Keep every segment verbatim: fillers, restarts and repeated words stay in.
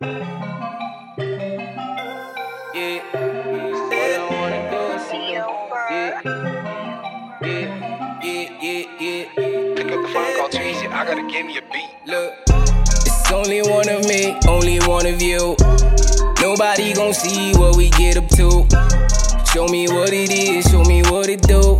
Yeah, all I wanna do is see you. Yeah, yeah, yeah, yeah, yeah. Pick up the phone, call too easy. I gotta give me a beat. Look, it's only one of me, only one of you. Nobody gon' see what we get up to. Show me what it is, show me what it do.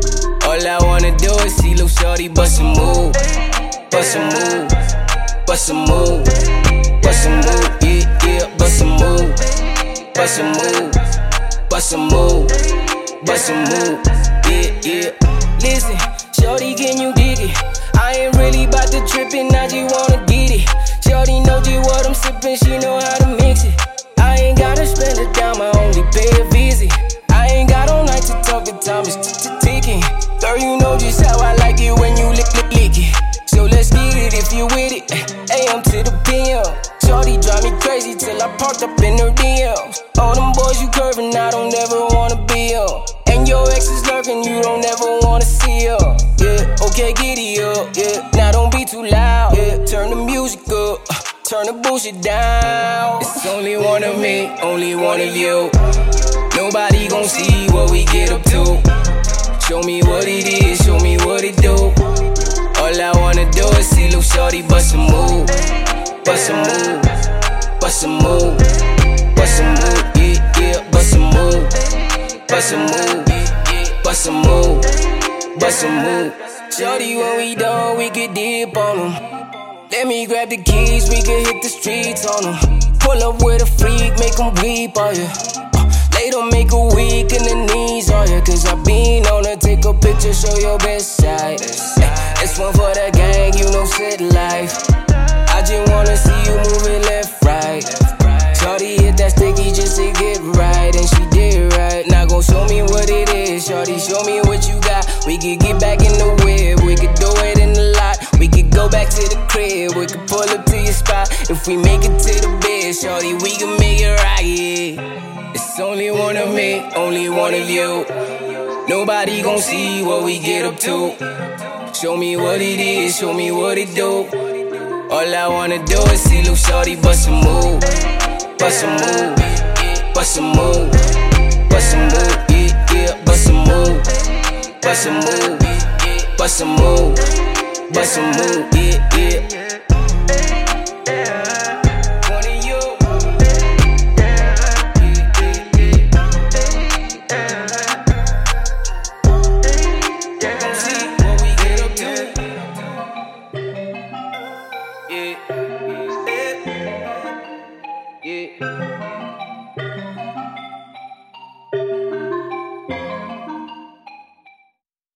All I wanna do is see Lil Shorty bust a move, bust a move, bust a move, bust a move, yeah, yeah, bust a move, bust a move, bust a move, bust a move, yeah, yeah. Listen, Shorty, can you dig it? I ain't really bout to trippin', I just wanna get it. Shorty know just what I'm sippin', she know how to mix it. I ain't gotta spend a dime, I only pay a visit. I ain't got all night to talk, the time is ticking. Girl, you know just how I like it when you lick, lick, lick it. So let's get it if you with it. A M to the P M. Shorty drive me crazy till I parked up in her D Ms. All them boys you curvin', I don't ever wanna be up. And your ex is lurking, you don't ever wanna see her. Yeah, okay, giddy up, yeah. Now don't be too loud, yeah. Turn the music up, turn the bullshit down. It's only one of me, only one of you. Nobody gon' see what we get up to. Show me what it is, show me what it do. All I wanna do is see Lil Shorty bust a move, bust a move, bust a move, bust a move, yeah, yeah, bust a move, bust a move, bust a move, bust a move. Shorty, when we done, we could dip on them. Let me grab the keys, we could hit the streets on them. Pull up with a freak, make them weep, oh yeah. Later make a week in the knees, oh yeah. Cause I been on her, take a picture, show your best side. This one for the gang, you know shit life. I just wanna see you moving left, right. Shorty hit that sticky just to get right, and she did right. Now gon' show me what it is, shorty, show me what you got. We could get back in the whip, we could do it in the lot. We could go back to the crib, we could pull up to your spot. If we make it to the bed, shorty, we can make it right, yeah. It's only one of me, only one of you. Nobody gon' see what we get up to. Show me what it is, show me what it do. All I wanna do is see Lil Shorty bust a move, bust a move, bust a move, bust a move, yeah, yeah, bust a move, bust a move, bust a move, bust a move, yeah, yeah. Yeah.